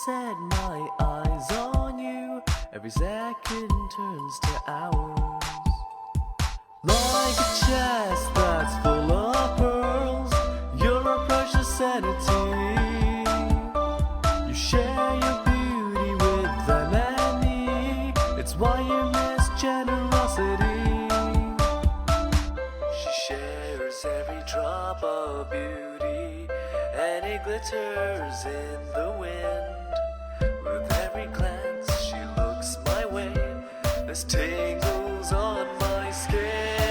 set my eyes on you, every second turns to hours. Like a chest that's full of pearls, you're a precious entity. You share your beauty with them and me. It's why you miss generosity. She shares every drop of beauty, and it glitters in the wind. With every glance she looks my way, there's tingles on my skin.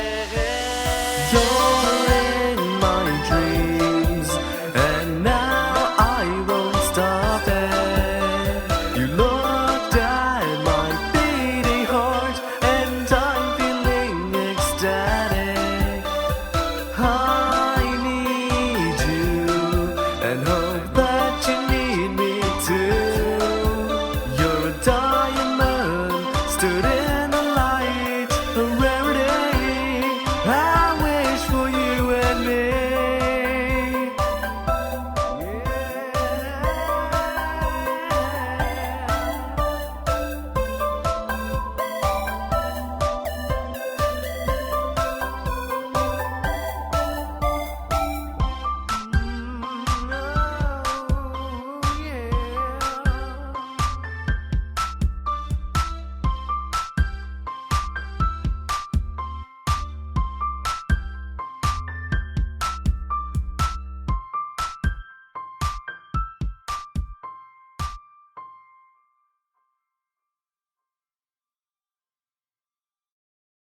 You're in my dreams, and now I won't stop it. You looked at my beating heart, and I'm feeling ecstatic.